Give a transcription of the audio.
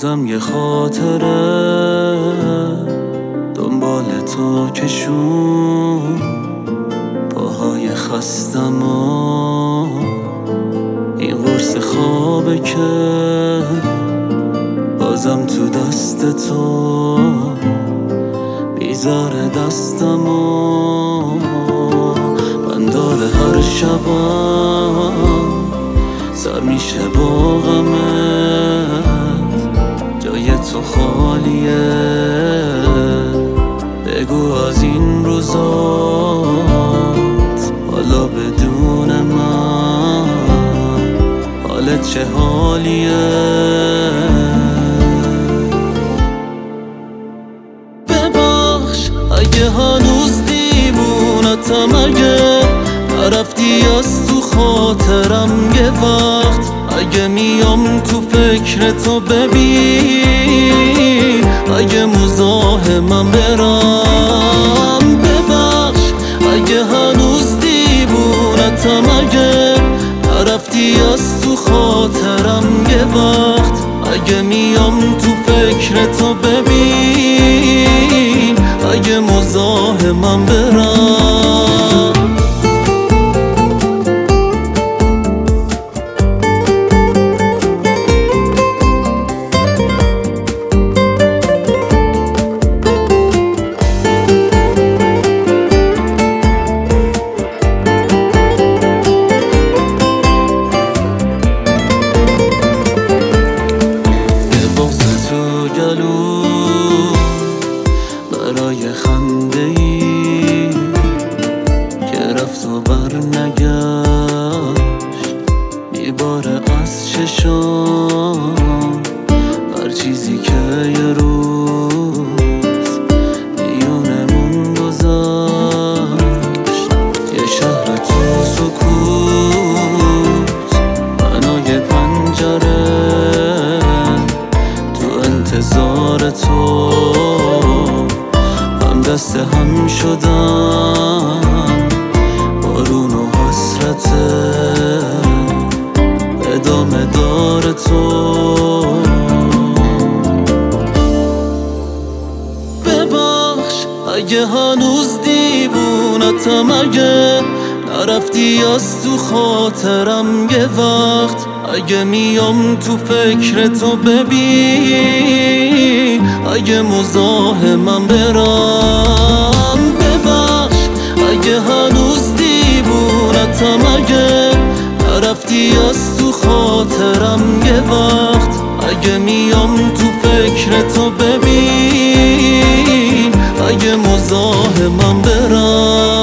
بازم یه خاطره دنبال تو کشون، پاهای خستم و این قرص خوابه که بازم تو دست تو بیزار دستم و من داره هر شبم سر میشه با غمت، جای تو خالیه بگو از این روزات حالا بدون من حالت چه حالیه. ببخش اگه هنوز دیوونتم، اگه نرفتی از تو خاطرم یه وقت، اگه میام تو فکر تو ببین اگه مزاحمم برم. ببخش اگه هنوز دیوونتم، اگه نرفتی از تو خاطرم یه وقت، اگه میام تو فکر تو ببین اگه مزاحمم برم. برای خنده ای که رفت و بر نگشت میباره از چشام هر چیزی که یه روز میونمون گذشت. یه شهر تو سکوت، بنای پنجره تو انتظار تو، دست هم شدن بارون و حسرت ادامه دار تو. ببخش اگه هنوز دیوونتم، اگه نرفتی از تو خاطرم یه وقت، اگه میام تو فکر تو ببین اگه مزاحمم برم. ببخش اگه هنوز دیوونتم، اگه نرفتی از تو خاطرم یه وقت، اگه میام تو فکر تو ببین اگه مزاحمم برم.